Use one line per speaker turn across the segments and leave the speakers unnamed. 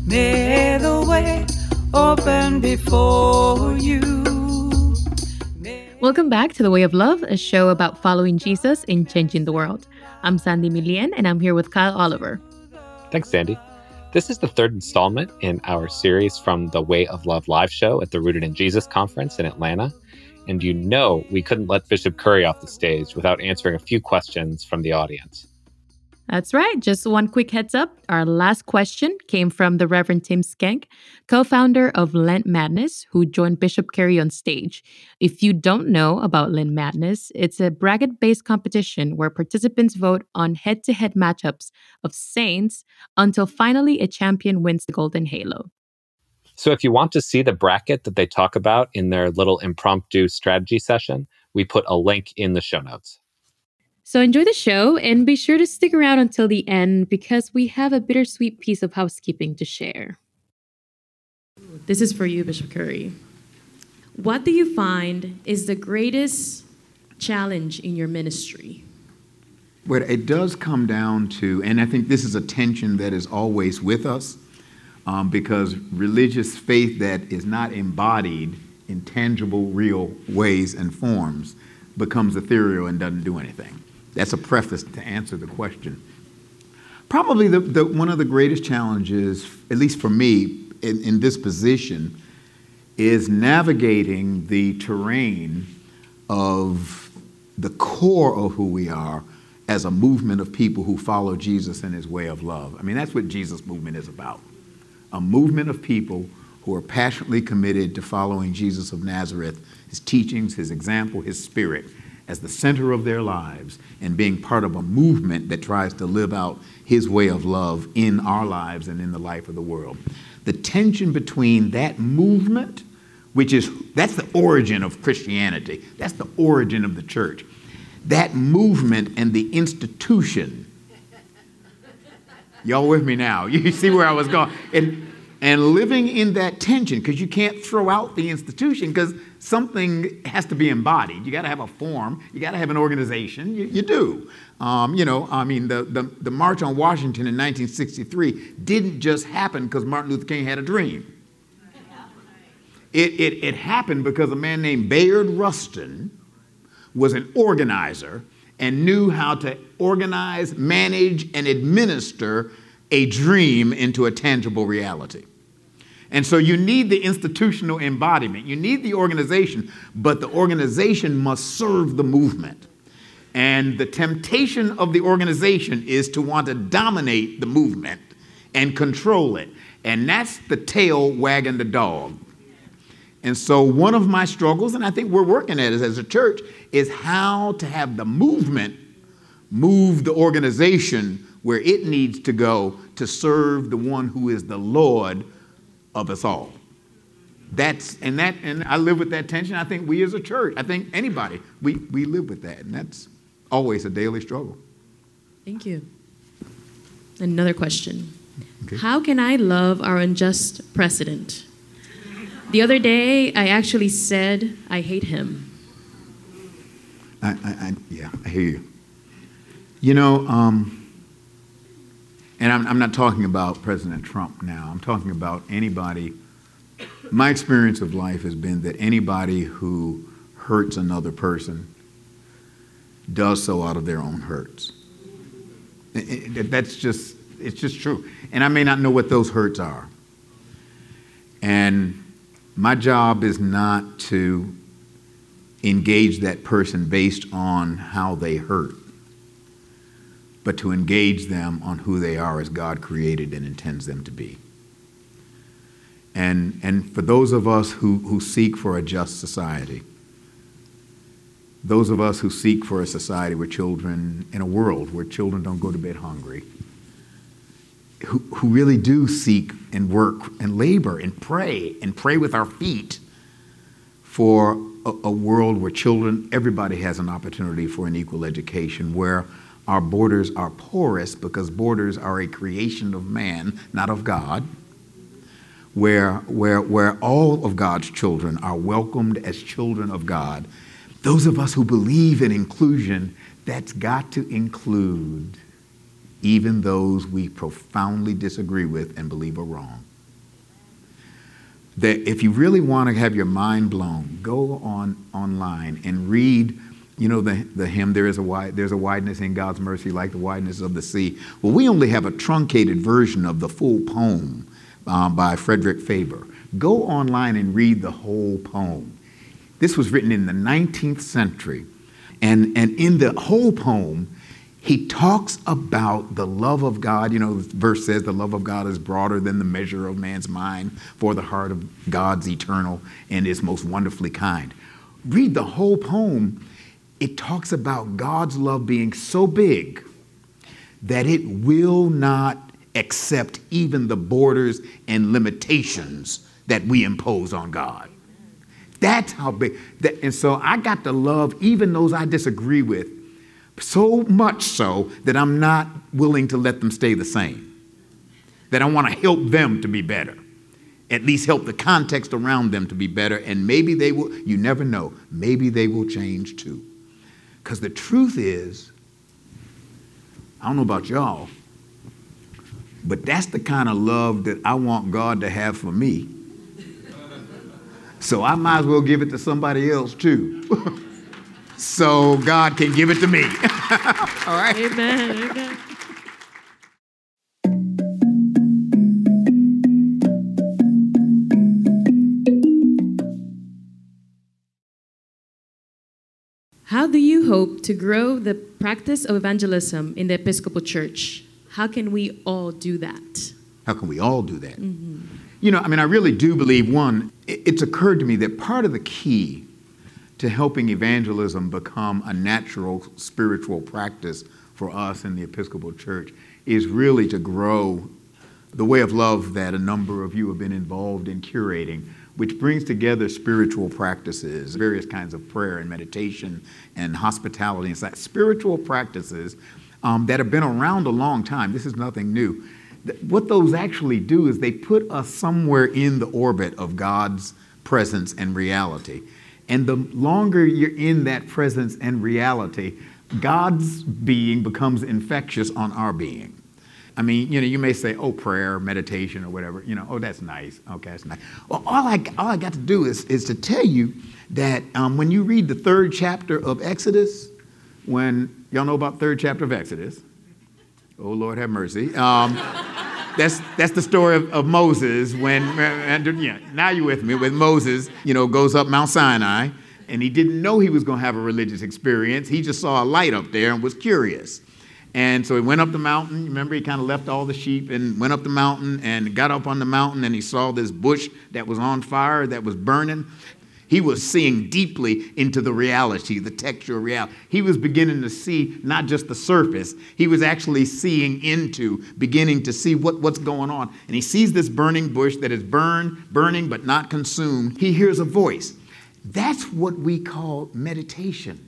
May the way open before you.
Welcome back to The Way of Love, a show about following Jesus in changing the world. I'm Sandy Milien, and I'm here with Kyle Oliver.
Thanks, Sandy. This is the third installment in our series from the Way of Love live show at the Rooted in Jesus conference in Atlanta. And you know we couldn't let Bishop Curry off the stage without answering a few questions from the audience.
That's right. Just one quick heads up. Our last question came from the Reverend Tim Skank, co-founder of Lent Madness, who joined Bishop Curry on stage. If you don't know about Lent Madness, it's a bracket-based competition where participants vote on head-to-head matchups of saints until finally a champion wins the Golden Halo.
So if you want to see the bracket that they talk about in their little impromptu strategy session, we put a link in the show notes.
So enjoy the show and be sure to stick around until the end because we have a bittersweet piece of housekeeping to share. This is for you, Bishop Curry. What do you find is the greatest challenge in your ministry?
Well, it does come down to, and I think this is a tension that is always with us, because religious faith that is not embodied in tangible, real ways and forms becomes ethereal and doesn't do anything. That's a preface to answer the question. Probably one of the greatest challenges, at least for me, in this position, is navigating the terrain of the core of who we are as a movement of people who follow Jesus and his way of love. I mean, that's what Jesus' movement is about. A movement of people who are passionately committed to following Jesus of Nazareth, his teachings, his example, his spirit, as the center of their lives and being part of a movement that tries to live out his way of love in our lives and in the life of the world. The tension between that movement, that's the origin of Christianity, that's the origin of the church, that movement and the institution. Y'all with me now? You see where I was going. And living in that tension, because you can't throw out the institution because something has to be embodied. You got to have a form. You got to have an organization. You do. The March on Washington in 1963 didn't just happen because Martin Luther King had a dream. It happened because a man named Bayard Rustin was an organizer and knew how to organize, manage, and administer a dream into a tangible reality. And so you need the institutional embodiment. You need the organization, but the organization must serve the movement. And the temptation of the organization is to want to dominate the movement and control it. And that's the tail wagging the dog. And so one of my struggles, and I think we're working at it as a church, is how to have the movement move the organization where it needs to go to serve the one who is the Lord of us all. And I live with that tension. I think we as a church, I think anybody, we live with that. And that's always a daily struggle.
Thank you. Another question.
Okay.
How can I love our unjust president? The other day, I actually said I hate him.
I hear you. You know, and I'm not talking about President Trump now. I'm talking about anybody. My experience of life has been that anybody who hurts another person does so out of their own hurts. It's just true. And I may not know what those hurts are. And my job is not to engage that person based on how they hurt, but to engage them on who they are as God created and intends them to be. And for those of us who seek for a just society, those of us who seek for a society where children, in a world where children don't go to bed hungry, who really do seek and work and labor and pray with our feet for a world where children, everybody has an opportunity for an equal education, where our borders are porous because borders are a creation of man, not of God, where all of God's children are welcomed as children of God. Those of us who believe in inclusion, that's got to include even those we profoundly disagree with and believe are wrong. that if you really want to have your mind blown, go online and read, the hymn, there's a wideness in God's mercy like the wideness of the sea. Well, we only have a truncated version of the full poem by Frederick Faber. Go online and read the whole poem. This was written in the 19th century. And in the whole poem, he talks about the love of God. The verse says the love of God is broader than the measure of man's mind, for the heart of God's eternal and is most wonderfully kind. Read the whole poem. It talks about God's love being so big that it will not accept even the borders and limitations that we impose on God. That's how big. And so I got to love even those I disagree with, so much so that I'm not willing to let them stay the same. That I want to help them to be better. At least help the context around them to be better. And maybe they will, you never know, maybe they will change too. Because the truth is, I don't know about y'all, but that's the kind of love that I want God to have for me. So I might as well give it to somebody else too. So God can give it to me. All right?
Amen. Amen. How do you hope to grow the practice of evangelism in the Episcopal Church? How can we all do that?
How can we all do that? Mm-hmm. I really do believe, one, it's occurred to me that part of the key to helping evangelism become a natural spiritual practice for us in the Episcopal Church is really to grow the way of love that a number of you have been involved in curating, which brings together spiritual practices, various kinds of prayer and meditation and hospitality and such, spiritual practices that have been around a long time. This is nothing new. What those actually do is they put us somewhere in the orbit of God's presence and reality. And the longer you're in that presence and reality, God's being becomes infectious on our being. I mean, you may say, oh, prayer, meditation, or whatever. Oh, that's nice. Okay, that's nice. Well, all I got to do is to tell you that when you read the 3rd chapter of Exodus, when y'all know about 3rd chapter of Exodus, oh, Lord have mercy. That's the story of Moses now you're with me, with Moses, goes up Mount Sinai, and he didn't know he was going to have a religious experience. He just saw a light up there and was curious. And so he went up the mountain. Remember, he kind of left all the sheep and went up the mountain and got up on the mountain, and he saw this bush that was on fire, that was burning. He was seeing deeply into the reality, the texture of reality. He was beginning to see not just the surface. He was actually beginning to see what's going on. And he sees this burning bush that is burning but not consumed. He hears a voice. That's what we call meditation.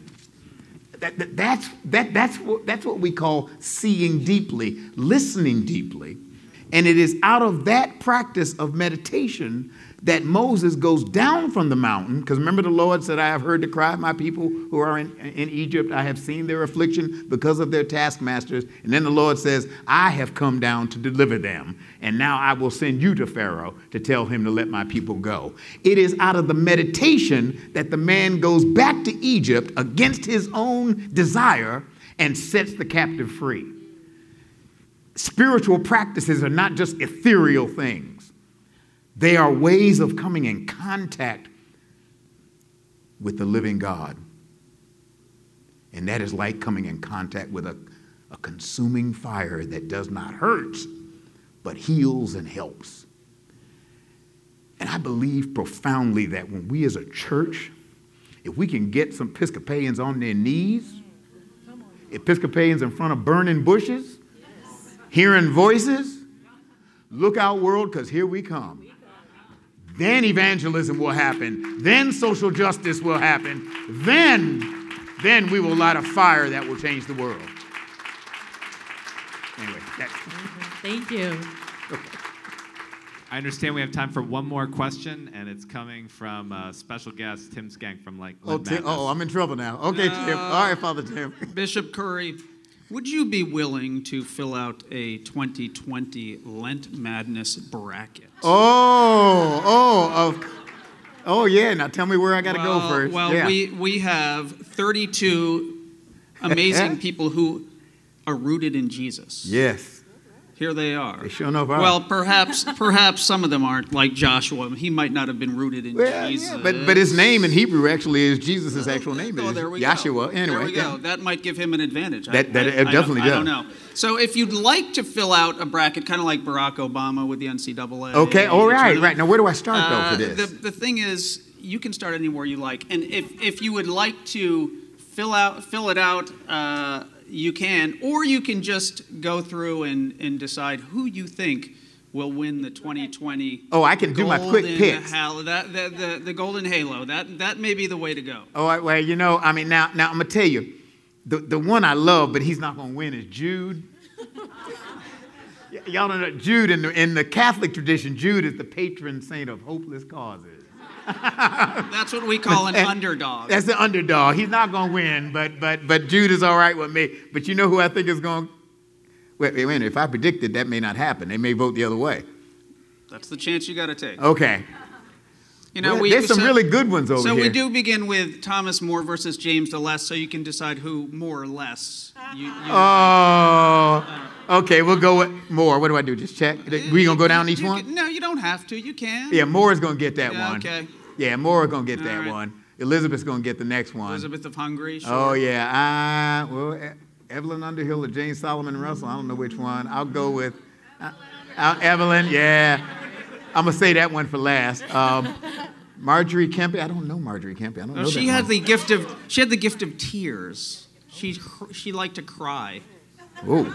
That's what we call seeing deeply, listening deeply. And it is out of that practice of meditation that Moses goes down from the mountain, because remember the Lord said, I have heard the cry of my people who are in Egypt. I have seen their affliction because of their taskmasters. And then the Lord says, I have come down to deliver them. And now I will send you to Pharaoh to tell him to let my people go. It is out of the meditation that the man goes back to Egypt against his own desire and sets the captive free. Spiritual practices are not just ethereal things. They are ways of coming in contact with the living God. And that is like coming in contact with a consuming fire that does not hurt, but heals and helps. And I believe profoundly that when we as a church, if we can get some Episcopalians on their knees, Episcopalians in front of burning bushes, hearing voices, look out world, because here we come. Then evangelism will happen. Then social justice will happen. Then we will light a fire that will change the world. Anyway,
Thank you.
Okay.
I understand we have time for one more question, and it's coming from special guest Tim Skank from Lent Madness.
I'm in trouble now. Okay, Tim. All right, Father Tim.
Bishop Curry, Would you be willing to fill out a 2020 Lent Madness bracket?
Oh, yeah. Now tell me where I got to go first.
Well,
yeah.
we have 32 amazing people who are rooted in Jesus.
Yes.
Here they are.
They sure enough are.
Well, perhaps some of them aren't, like Joshua. He might not have been rooted in Jesus.
Yeah, but his name in Hebrew actually is Jesus' actual name.
Oh, there we
Joshua.
go.
Anyway,
there we go. That might give him an advantage.
It definitely does.
I don't know. So if you'd like to fill out a bracket, kind of like Barack Obama with the NCAA.
Okay, all right. Now, where do I start, though, for this?
The thing is, you can start anywhere you like. And if you would like to fill it out, you can. Or you can just go through and decide who you think will win the 2020.
Oh, I can do my quick picks.
The Golden Halo. That may be the way to go.
Oh, well, now I'm going to tell you, the one I love, but he's not going to win, is Jude. Y'all don't know, Jude, in the Catholic tradition, Jude is the patron saint of hopeless causes.
That's what we call an underdog.
That's the underdog. He's not going to win, but Jude is all right with me. But you know who I think is going to... Wait a minute. If I predicted, that may not happen. They may vote the other way.
That's the chance you got to take.
Okay. There's some really good ones over here.
So we do begin with Thomas More versus James DeLess, so you can decide who more or less.
Okay, we'll go with More. What do I do? Just check? We going to go down each one?
No, you don't have to. You can.
Yeah, More is going to get that one.
Okay.
Yeah, More is going to get that one. Elizabeth's going to get the next one.
Elizabeth of Hungary, sure.
Oh, yeah. Evelyn Underhill or Jane Solomon Russell. I don't know which one. I'll go with Evelyn. Yeah. I'm going to say that one for last. Marjorie Kempe. I don't know Marjorie Kempe. I don't know
she
that
had
one.
She had the gift of tears. She liked to cry.
Ooh.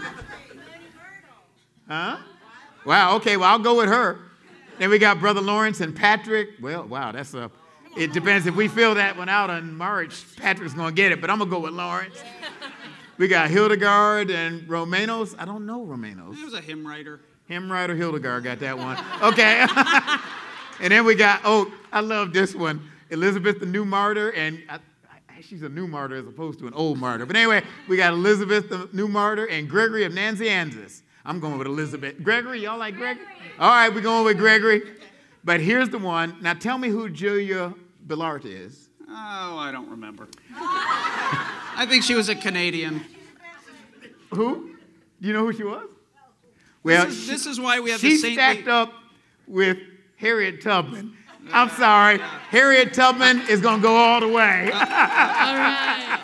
Huh? Wow, okay, well, I'll go with her. Then we got Brother Lawrence and Patrick. Well, wow, it depends. If we fill that one out in March, Patrick's going to get it, but I'm going to go with Lawrence. We got Hildegard and Romanos. I don't know Romanos.
He was a hymn writer.
Hymn writer Hildegard got that one. Okay. And then we got, I love this one. Elizabeth the New Martyr, and she's a new martyr as opposed to an old martyr. But anyway, we got Elizabeth the New Martyr and Gregory of Nazianzus. I'm going with Elizabeth. Gregory, y'all like Gregory? All right, we're going with Gregory. But here's the one. Now tell me who Julia Billart is.
Oh, I don't remember. I think she was a Canadian.
Who? Do you know who she was? Well,
this is why we have the saintly...
She stacked up with Harriet Tubman. I'm sorry. Harriet Tubman is going to go all the way.
All right.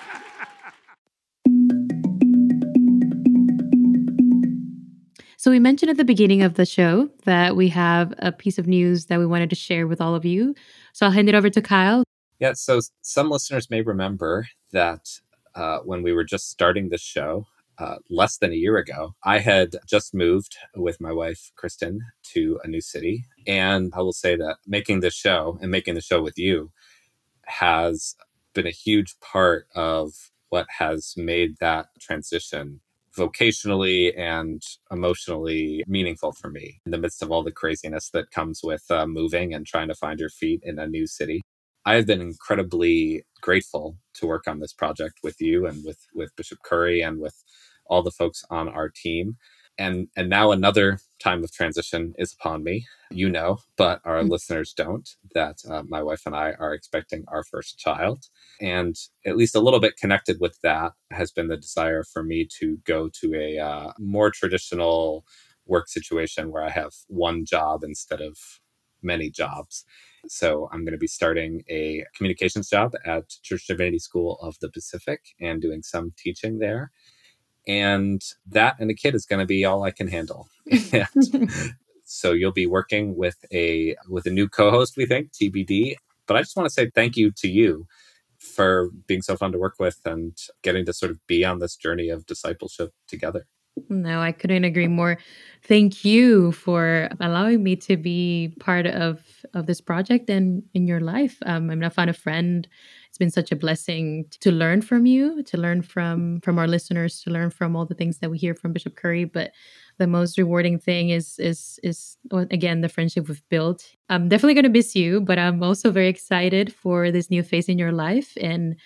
So we mentioned at the beginning of the show that we have a piece of news that we wanted to share with all of you. So I'll hand it over to Kyle.
Yeah, so some listeners may remember that when we were just starting this show, less than a year ago, I had just moved with my wife, Kristen, to a new city. And I will say that making this show and making the show with you has been a huge part of what has made that transition vocationally and emotionally meaningful for me in the midst of all the craziness that comes with moving and trying to find your feet in a new city. I have been incredibly grateful to work on this project with you and with Bishop Curry and with all the folks on our team. And now another time of transition is upon me, but our listeners don't, that my wife and I are expecting our first child. And at least a little bit connected with that has been the desire for me to go to a more traditional work situation where I have one job instead of many jobs. So I'm going to be starting a communications job at Church Divinity School of the Pacific and doing some teaching there. And that and a kid is going to be all I can handle. So you'll be working with a new co-host, we think, TBD. But I just want to say thank you to you for being so fun to work with and getting to sort of be on this journey of discipleship together.
No, I couldn't agree more. Thank you for allowing me to be part of this project and in your life. I found a friend. It's been such a blessing to learn from you, to learn from our listeners, to learn from all the things that we hear from Bishop Curry. But the most rewarding thing is again, the friendship we've built. I'm definitely going to miss you, but I'm also very excited for this new phase in your life. And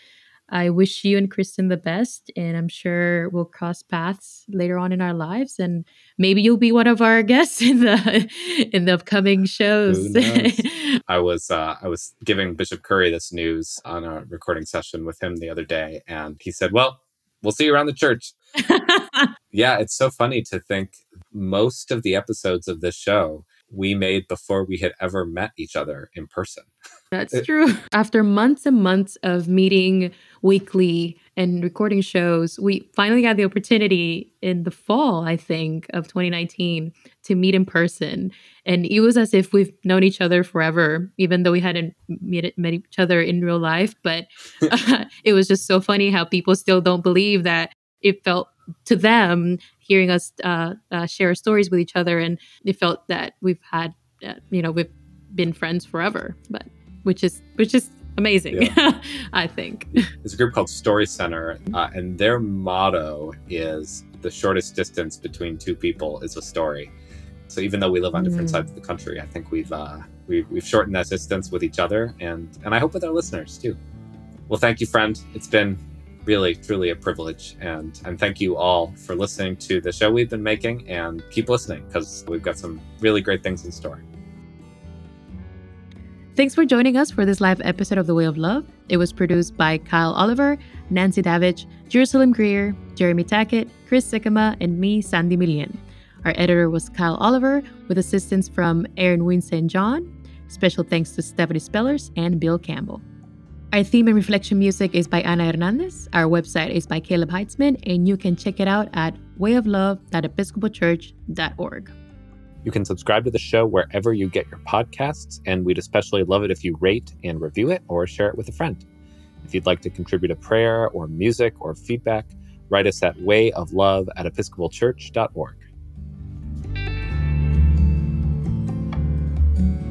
I wish you and Kristen the best, and I'm sure we'll cross paths later on in our lives, and maybe you'll be one of our guests in the upcoming shows.
Who knows? I was giving Bishop Curry this news on a recording session with him the other day, and he said, "Well, we'll see you around the church." Yeah, it's so funny to think most of the episodes of this show we made before we had ever met each other in person.
That's true. After months and months of meeting weekly and recording shows, we finally got the opportunity in the fall, I think, of 2019 to meet in person. And it was as if we've known each other forever, even though we hadn't met each other in real life. But it was just so funny how people still don't believe that it felt to them hearing us share stories with each other. And it felt that we've had, we've been friends forever, but which is amazing, yeah. I think.
There's a group called Story Center, and their motto is the shortest distance between two people is a story. So even though we live on different sides of the country, I think we've shortened that distance with each other, and I hope with our listeners too. Well, thank you, friend. It's been really, truly a privilege, and thank you all for listening to the show we've been making, and keep listening because we've got some really great things in store.
Thanks for joining us for this live episode of The Way of Love. It was produced by Kyle Oliver, Nancy Davich, Jerusalem Greer, Jeremy Tackett, Chris Sikkema, and me, Sandy Milian. Our editor was Kyle Oliver, with assistance from Aaron Wynn St. John. Special thanks to Stephanie Spellers and Bill Campbell. Our theme and reflection music is by Ana Hernandez. Our website is by Caleb Heitzman, and you can check it out at wayoflove.episcopalchurch.org.
You can subscribe to the show wherever you get your podcasts, and we'd especially love it if you rate and review it or share it with a friend. If you'd like to contribute a prayer or music or feedback, write us at wayoflove@episcopalchurch.org.